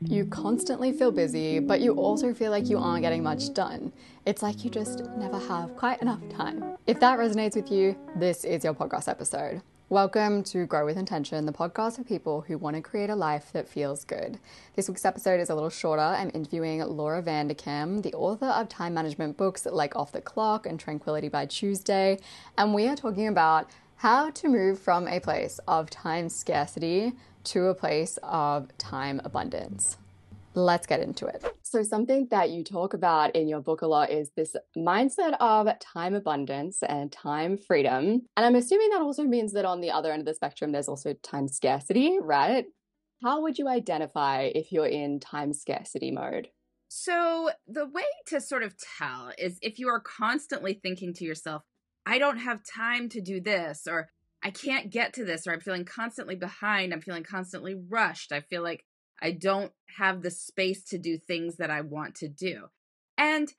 You constantly feel busy, but you also feel like you aren't getting much done. It's like you just never have quite enough time. If that resonates with you, this is your podcast episode. Welcome to Grow with Intention, the podcast for people who want to create a life that feels good. This week's episode is a little shorter. I'm interviewing Laura Vanderkam, the author of time management books like Off the Clock and Tranquility by Tuesday, and we are talking about how to move from a place of time scarcity to a place of time abundance. Let's get into it. So something that you talk about in your book a lot is this mindset of time abundance and time freedom. And I'm assuming that also means that on the other end of the spectrum, there's also time scarcity, right? How would you identify if you're in time scarcity mode? So the way to sort of tell is if you are constantly thinking to yourself, I don't have time to do this, or I can't get to this, or I'm feeling constantly behind, I'm feeling constantly rushed, I feel like I don't have the space to do things that I want to do. And,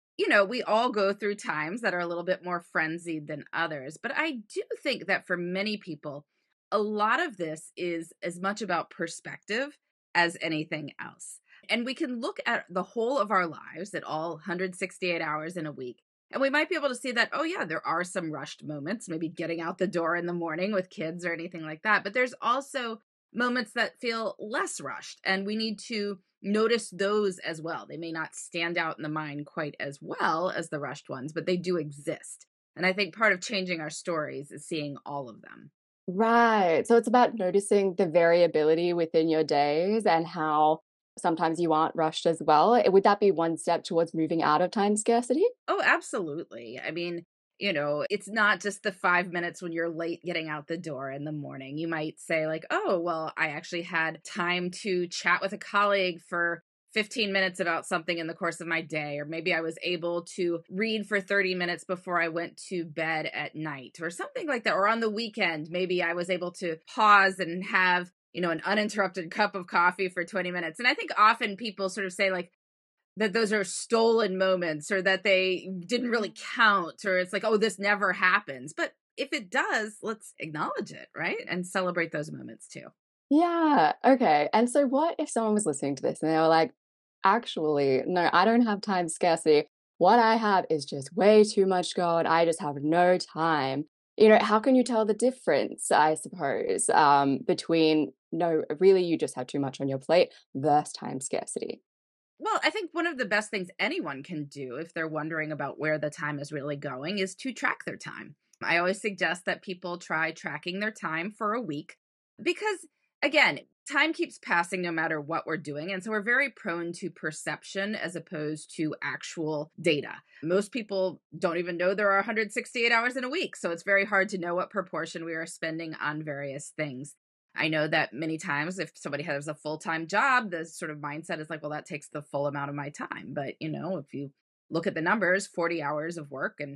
we all go through times that are a little bit more frenzied than others. But I do think that for many people, a lot of this is as much about perspective as anything else. And we can look at the whole of our lives, at all 168 hours in a week, and we might be able to see that, oh, yeah, there are some rushed moments, maybe getting out the door in the morning with kids or anything like that. But there's also moments that feel less rushed, and we need to notice those as well. They may not stand out in the mind quite as well as the rushed ones, but they do exist. And I think part of changing our stories is seeing all of them. Right. So it's about noticing the variability within your days and how sometimes you aren't rushed as well. Would that be one step towards moving out of time scarcity? Oh, absolutely. I mean, it's not just the 5 minutes when you're late getting out the door in the morning. You might say, like, oh, well, I actually had time to chat with a colleague for 15 minutes about something in the course of my day, or maybe I was able to read for 30 minutes before I went to bed at night, or something like that. Or on the weekend, maybe I was able to pause and have, an uninterrupted cup of coffee for 20 minutes. And I think often people sort of say, like, that those are stolen moments, or that they didn't really count, or it's like, oh, this never happens. But if it does, let's acknowledge it, right? And celebrate those moments too. Yeah. Okay. And so what if someone was listening to this and they were like, actually, no, I don't have time scarcity. What I have is just way too much going. I just have no time. How can you tell the difference, I suppose, between no, really, you just have too much on your plate versus time scarcity? Well, I think one of the best things anyone can do if they're wondering about where the time is really going is to track their time. I always suggest that people try tracking their time for a week because, again, time keeps passing no matter what we're doing. And so we're very prone to perception as opposed to actual data. Most people don't even know there are 168 hours in a week. So it's very hard to know what proportion we are spending on various things. I know that many times if somebody has a full-time job, the sort of mindset is like, well, that takes the full amount of my time. But, if you look at the numbers, 40 hours of work and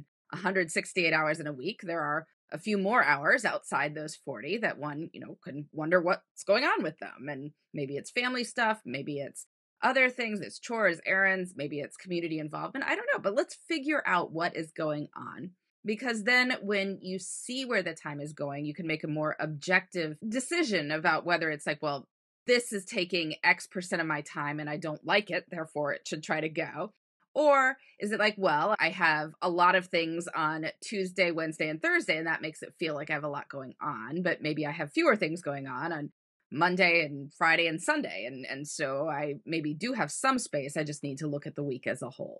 168 hours in a week, there are a few more hours outside those 40 that one, can wonder what's going on with them. And maybe it's family stuff, maybe it's other things, it's chores, errands, maybe it's community involvement. I don't know, but let's figure out what is going on. Because then when you see where the time is going, you can make a more objective decision about whether it's like, well, this is taking X% of my time and I don't like it, therefore it should try to go. Or is it like, well, I have a lot of things on Tuesday, Wednesday, and Thursday, and that makes it feel like I have a lot going on, but maybe I have fewer things going on Monday and Friday and Sunday. And so I maybe do have some space. I just need to look at the week as a whole.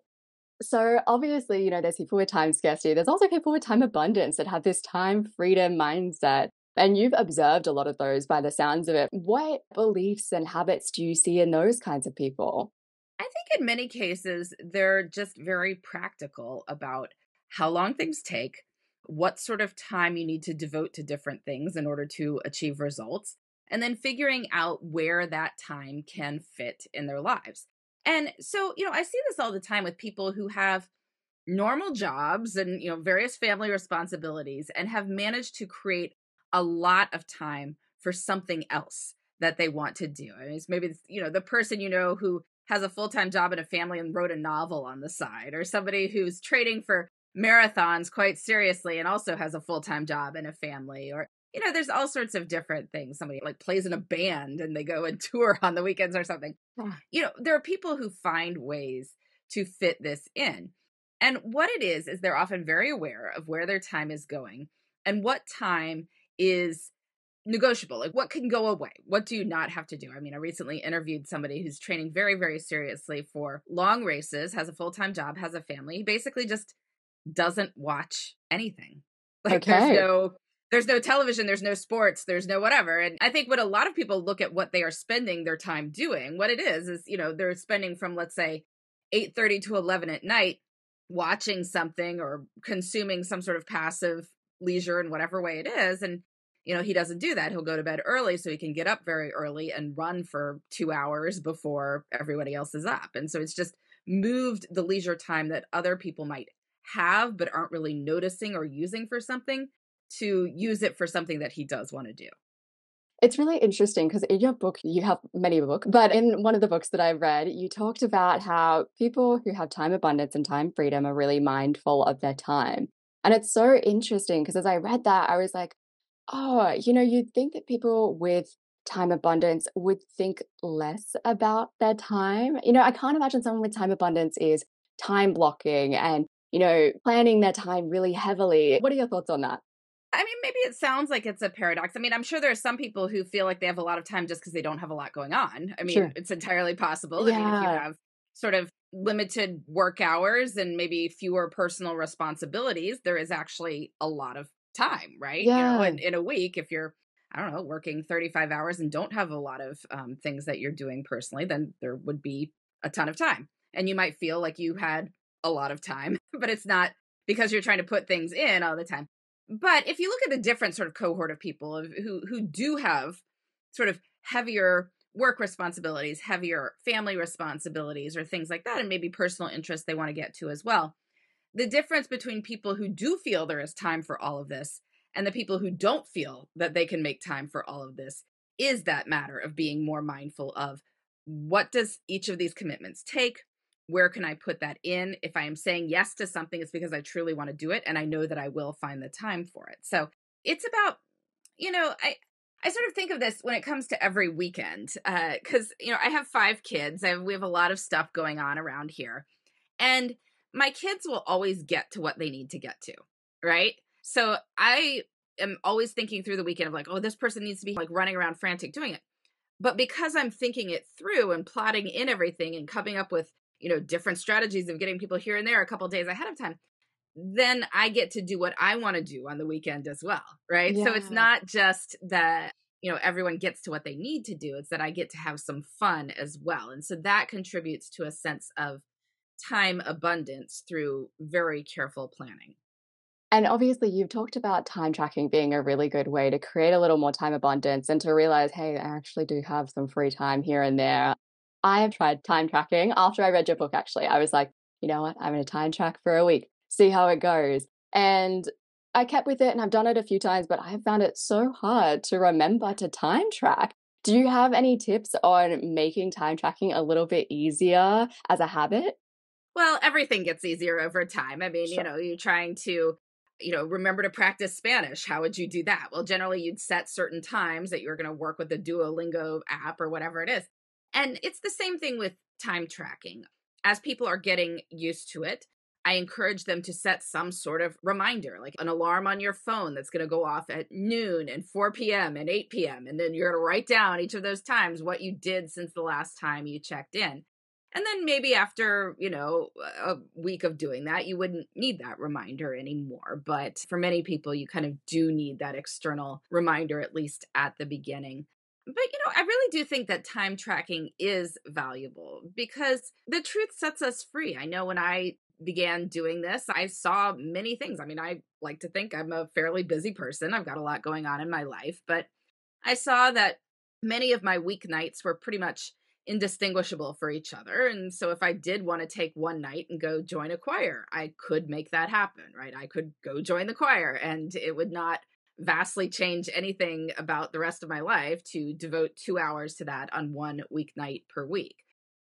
So obviously, there's people with time scarcity. There's also people with time abundance that have this time freedom mindset. And you've observed a lot of those by the sounds of it. What beliefs and habits do you see in those kinds of people? I think in many cases, they're just very practical about how long things take, what sort of time you need to devote to different things in order to achieve results, and then figuring out where that time can fit in their lives. And so, I see this all the time with people who have normal jobs and, various family responsibilities and have managed to create a lot of time for something else that they want to do. I mean, it's maybe, the person, who has a full-time job and a family and wrote a novel on the side, or somebody who's training for marathons quite seriously and also has a full-time job and a family, or, there's all sorts of different things. Somebody like plays in a band and they go and tour on the weekends or something. There are people who find ways to fit this in. And what it is they're often very aware of where their time is going and what time is negotiable. Like what can go away? What do you not have to do? I mean, I recently interviewed somebody who's training very, very seriously for long races, has a full-time job, has a family. He basically just doesn't watch anything. Like Okay. there's no television, there's no sports, there's no whatever. And I think when a lot of people look at what they are spending their time doing, what it is, they're spending from, let's say, 8:30 to 11 at night watching something or consuming some sort of passive leisure in whatever way it is. And he doesn't do that. He'll go to bed early so he can get up very early and run for 2 hours before everybody else is up. And so it's just moved the leisure time that other people might have but aren't really noticing or using for something to use it for something that he does want to do. It's really interesting because in your book, you have many books, but in one of the books that I read, you talked about how people who have time abundance and time freedom are really mindful of their time. And it's so interesting because as I read that, I was like, oh, you'd think that people with time abundance would think less about their time. I can't imagine someone with time abundance is time blocking and, planning their time really heavily. What are your thoughts on that? I mean, maybe it sounds like it's a paradox. I mean, I'm sure there are some people who feel like they have a lot of time just because they don't have a lot going on. I mean, Sure. it's entirely possible. I mean, if you Yeah. have sort of limited work hours and maybe fewer personal responsibilities, there is actually a lot of time, right? Yeah. In a week, if you're, I don't know, working 35 hours and don't have a lot of things that you're doing personally, then there would be a ton of time. And you might feel like you had a lot of time, but it's not because you're trying to put things in all the time. But if you look at the different sort of cohort of people who do have sort of heavier work responsibilities, heavier family responsibilities, or things like that, and maybe personal interests they want to get to as well, the difference between people who do feel there is time for all of this and the people who don't feel that they can make time for all of this is that matter of being more mindful of what does each of these commitments take? Where can I put that in? If I am saying yes to something, it's because I truly want to do it and I know that I will find the time for it. So it's about, I sort of think of this when it comes to every weekend, because, I have 5 kids. We have a lot of stuff going on around here. And my kids will always get to what they need to get to, right? So I am always thinking through the weekend of like, oh, this person needs to be like running around frantic doing it. But because I'm thinking it through and plotting in everything and coming up with, different strategies of getting people here and there a couple of days ahead of time, then I get to do what I want to do on the weekend as well, right? So it's Yeah. not just that, everyone gets to what they need to do. It's that I get to have some fun as well. And so that contributes to a sense of time abundance through very careful planning. And obviously, you've talked about time tracking being a really good way to create a little more time abundance and to realize, hey, I actually do have some free time here and there. I have tried time tracking after I read your book, actually. I was like, you know what? I'm going to time track for a week, see how it goes. And I kept with it and I've done it a few times, but I have found it so hard to remember to time track. Do you have any tips on making time tracking a little bit easier as a habit? Well, everything gets easier over time. I mean, Sure. you're trying to, remember to practice Spanish. How would you do that? Well, generally, you'd set certain times that you're going to work with the Duolingo app or whatever it is. And it's the same thing with time tracking. As people are getting used to it, I encourage them to set some sort of reminder, like an alarm on your phone that's going to go off at noon and 4 p.m. and 8 p.m. And then you're going to write down each of those times what you did since the last time you checked in. And then maybe after, a week of doing that, you wouldn't need that reminder anymore. But for many people, you kind of do need that external reminder, at least at the beginning. But, I really do think that time tracking is valuable because the truth sets us free. I know when I began doing this, I saw many things. I mean, I like to think I'm a fairly busy person. I've got a lot going on in my life, but I saw that many of my weeknights were pretty much indistinguishable for each other. And so if I did want to take one night and go join a choir, I could make that happen, right? I could go join the choir and it would not vastly change anything about the rest of my life to devote 2 hours to that on one weeknight per week.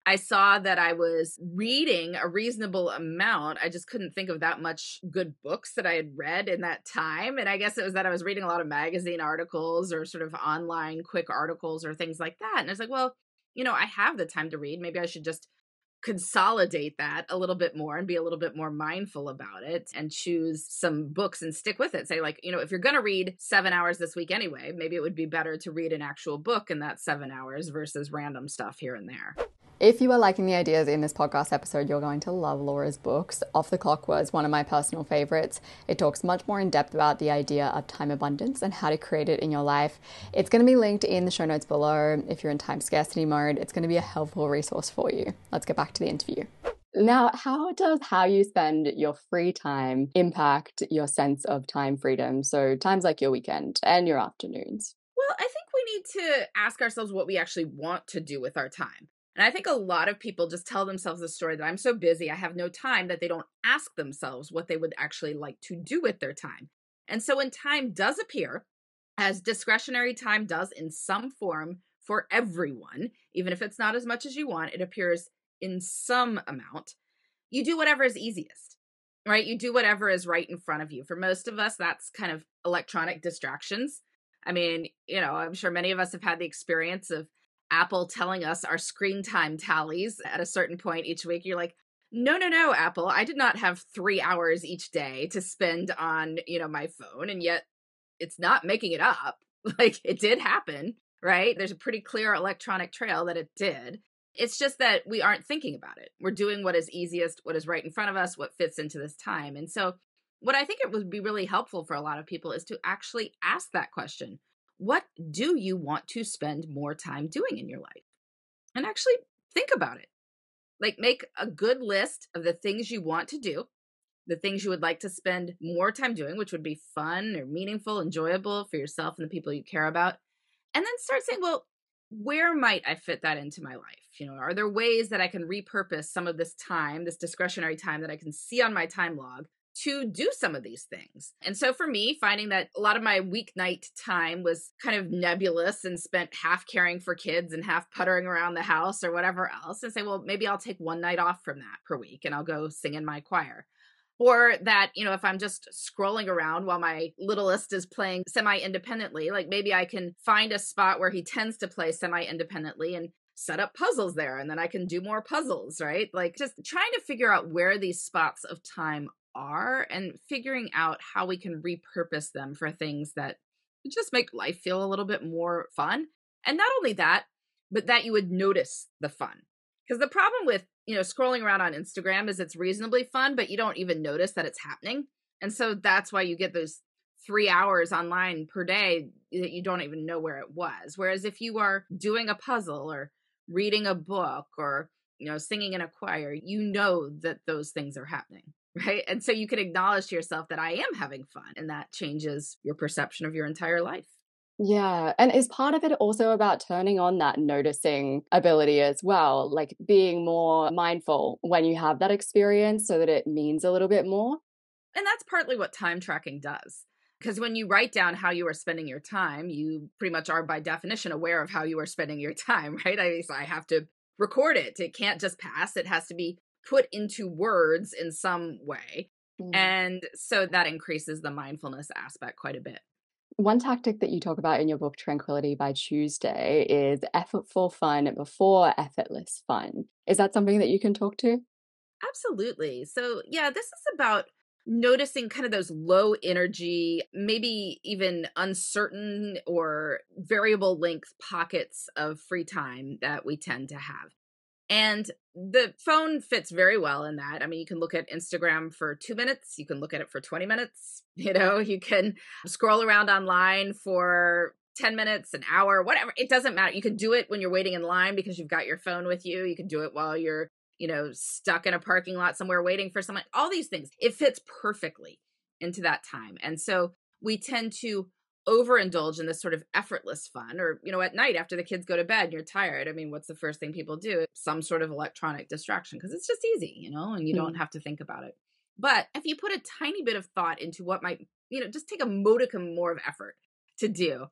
I saw that I was reading a reasonable amount. I just couldn't think of that much good books that I had read in that time. And I guess it was that I was reading a lot of magazine articles or sort of online quick articles or things like that. And I was like, well, I have the time to read. Maybe I should just consolidate that a little bit more and be a little bit more mindful about it and choose some books and stick with it. Say like, if you're going to read 7 hours this week anyway, maybe it would be better to read an actual book in that 7 hours versus random stuff here and there. If you are liking the ideas in this podcast episode, you're going to love Laura's books. Off the Clock was one of my personal favorites. It talks much more in depth about the idea of time abundance and how to create it in your life. It's going to be linked in the show notes below. If you're in time scarcity mode, it's going to be a helpful resource for you. Let's get back to the interview. Now, how does how you spend your free time impact your sense of time freedom? So times like your weekend and your afternoons. Well, I think we need to ask ourselves what we actually want to do with our time. And I think a lot of people just tell themselves the story that I'm so busy, I have no time, that they don't ask themselves what they would actually like to do with their time. And so when time does appear, as discretionary time does in some form for everyone, even if it's not as much as you want, it appears in some amount, you do whatever is easiest, right? You do whatever is right in front of you. For most of us, that's kind of electronic distractions. I mean, I'm sure many of us have had the experience of Apple telling us our screen time tallies at a certain point each week. You're like, no, Apple, I did not have 3 hours each day to spend on, my phone. And yet it's not making it up. Like it did happen, right? There's a pretty clear electronic trail that it did. It's just that we aren't thinking about it. We're doing what is easiest, what is right in front of us, what fits into this time. And so what I think it would be really helpful for a lot of people is to actually ask that question. What do you want to spend more time doing in your life? And actually think about it. Like make a good list of the things you want to do, the things you would like to spend more time doing, which would be fun or meaningful, enjoyable for yourself and the people you care about. And then start saying, well, where might I fit that into my life? Are there ways that I can repurpose some of this time, this discretionary time that I can see on my time log to do some of these things? And so for me, finding that a lot of my weeknight time was kind of nebulous and spent half caring for kids and half puttering around the house or whatever else, and say, well, maybe I'll take one night off from that per week and I'll go sing in my choir. Or that, if I'm just scrolling around while my littlest is playing semi-independently, like maybe I can find a spot where he tends to play semi-independently and set up puzzles there, and then I can do more puzzles, right? Like just trying to figure out where these spots of time are and figuring out how we can repurpose them for things that just make life feel a little bit more fun. And not only that, but that you would notice the fun. Because the problem with, scrolling around on Instagram is it's reasonably fun, but you don't even notice that it's happening. And so that's why you get those 3 hours online per day that you don't even know where it was. Whereas if you are doing a puzzle or reading a book or, singing in a choir, you know that those things are happening, right? And so you can acknowledge to yourself that I am having fun, and that changes your perception of your entire life. Yeah. And is part of it also about turning on that noticing ability as well, like being more mindful when you have that experience so that it means a little bit more? And that's partly what time tracking does. Because when you write down how you are spending your time, you pretty much are by definition aware of how you are spending your time, right? I have to record it. It can't just pass. It has to be put into words in some way. And so that increases the mindfulness aspect quite a bit. One tactic that you talk about in your book, Tranquility by Tuesday, is effortful fun before effortless fun. Is that something that you can talk to? Absolutely. So, yeah, this is about noticing kind of those low energy, maybe even uncertain or variable length pockets of free time that we tend to have. And the phone fits very well in that. I mean, you can look at Instagram for 2 minutes. You can look at it for 20 minutes. You can scroll around online for 10 minutes, an hour, whatever. It doesn't matter. You can do it when you're waiting in line because you've got your phone with you. You can do it while you're, stuck in a parking lot somewhere waiting for someone. All these things. It fits perfectly into that time. And so we tend to overindulge in this sort of effortless fun, or, at night after the kids go to bed and you're tired. I mean, what's the first thing people do? Some sort of electronic distraction, because it's just easy, and you don't have to think about it. But if you put a tiny bit of thought into what might, just take a modicum more of effort to do,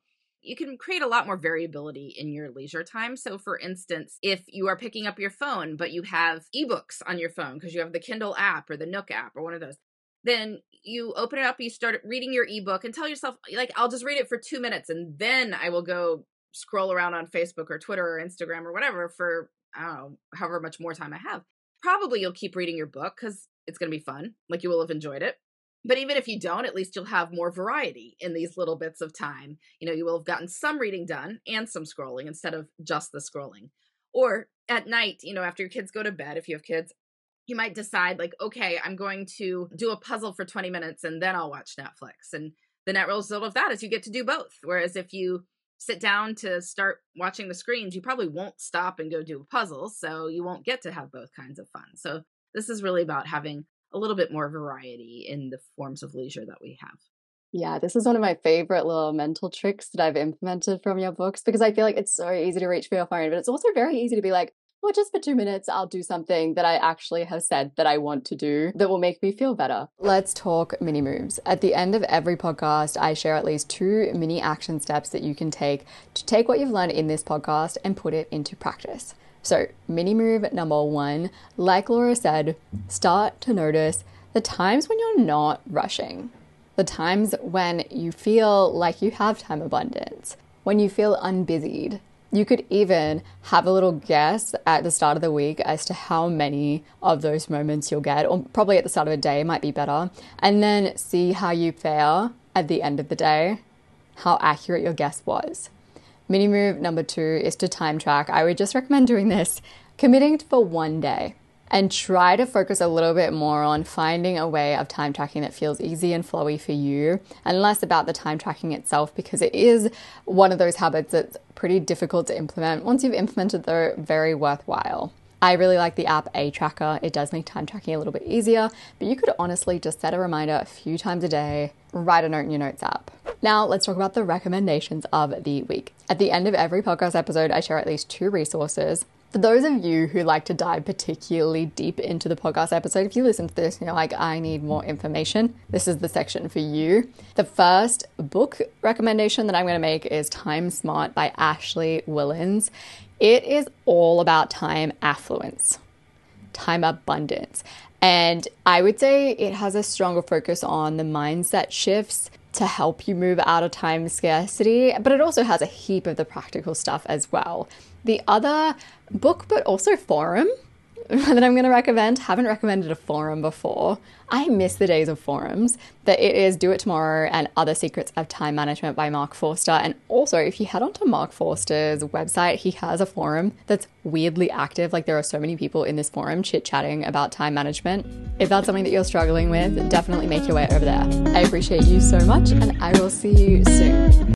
you can create a lot more variability in your leisure time. So for instance, if you are picking up your phone, but you have ebooks on your phone because you have the Kindle app or the Nook app or one of those, then you open it up, you start reading your ebook and tell yourself, like, I'll just read it for 2 minutes and then I will go scroll around on Facebook or Twitter or Instagram or whatever for, I don't know, however much more time I have. Probably you'll keep reading your book because it's going to be fun. Like, you will have enjoyed it. But even if you don't, at least you'll have more variety in these little bits of time. You know, you will have gotten some reading done and some scrolling instead of just the scrolling. Or at night, you know, after your kids go to bed, if you have kids, you might decide like, okay, I'm going to do a puzzle for 20 minutes and then I'll watch Netflix. And the net result of that is you get to do both. Whereas if you sit down to start watching the screens, you probably won't stop and go do puzzles. So you won't get to have both kinds of fun. So this is really about having a little bit more variety in the forms of leisure that we have. Yeah, this is one of my favorite little mental tricks that I've implemented from your books, because I feel like it's so easy to reach for your phone, but it's also very easy to be like, well, just for 2 minutes, I'll do something that I actually have said that I want to do that will make me feel better. Let's talk mini moves. At the end of every podcast, I share at least 2 mini action steps that you can take to take what you've learned in this podcast and put it into practice. So mini move number 1, like Laura said, start to notice the times when you're not rushing, the times when you feel like you have time abundance, when you feel unbusied. You could even have a little guess at the start of the week as to how many of those moments you'll get, or probably at the start of a day might be better, and then see how you fare at the end of the day, how accurate your guess was. Mini move number 2 is to time track. I would just recommend doing this, committing for 1 day, and try to focus a little bit more on finding a way of time tracking that feels easy and flowy for you, and less about the time tracking itself, because it is one of those habits that's pretty difficult to implement. Once you've implemented, though, very worthwhile. I really like the app A Tracker. It does make time tracking a little bit easier, but you could honestly just set a reminder a few times a day, write a note in your notes app. Now let's talk about the recommendations of the week. At the end of every podcast episode, I share at least 2 resources. For those of you who like to dive particularly deep into the podcast episode, if you listen to this and you're like, I need more information, this is the section for you. The first book recommendation that I'm going to make is Time Smart by Ashley Whillans. It is all about time affluence, time abundance. And I would say it has a stronger focus on the mindset shifts to help you move out of time scarcity, but it also has a heap of the practical stuff as well. The other book, but also forum that I'm going to recommend, haven't recommended a forum before. I miss the days of forums. That it is Do It Tomorrow and Other Secrets of Time Management by Mark Forster. And also, if you head onto Mark Forster's website, he has a forum that's weirdly active. Like, there are so many people in this forum chit-chatting about time management. If that's something that you're struggling with, definitely make your way over there. I appreciate you so much, and I will see you soon.